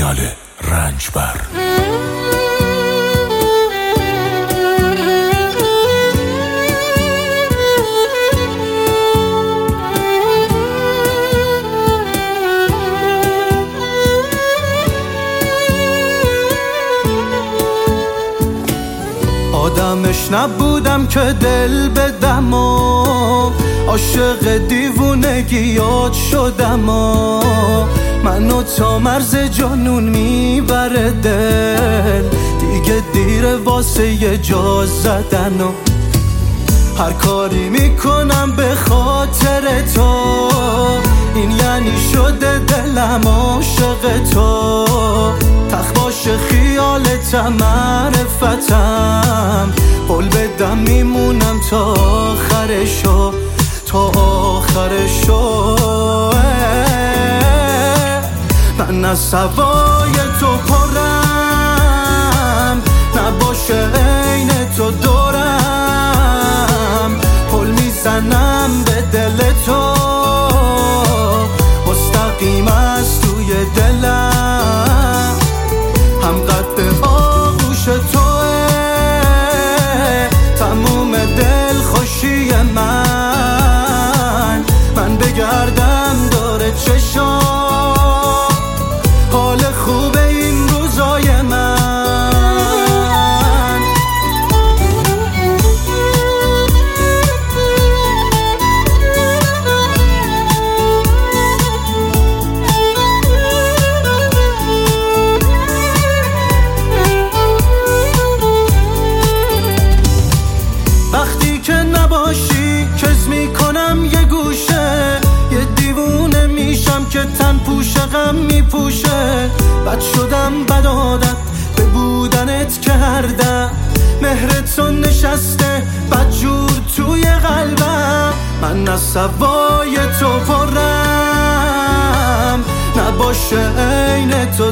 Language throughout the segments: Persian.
خیال رنجبر. آدمش نبودم که دل بدم و عاشق دیوونگیات شدم و منو تا مرز جنون میبره دل، دیگه دیره واسه یه جا زدن و هر کاری میکنم به خاطر تو، این یعنی شده دلم عاشق تو. تخ باشه خیالتم معرفتم، قول بدم میمونم تا آخرشو، تا آخرشو. من از هوای تو پرم، نباشه عین تو دورم، پل میزنم به دل تو، مستقیم از توی دلم، هم قد آغوش توه تموم دل خوشی من بگردم داره چشام، حال خوبه این روزای من. وقتی که نباشی کز میکنم یه گوشه، یه دیوونه میشم که تن پوشه غم میپوشه. بد شدم بد عادت به بودنت کردم، مهرتون نشسته بدجور توی قلبم. من از هوای تو پرم، نباشه عین تو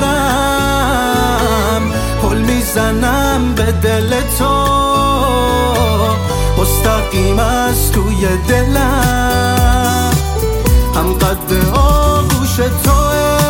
دورم، پل میزنم به دل تو، مستقیم از توی دلم، هم قد آغوش توه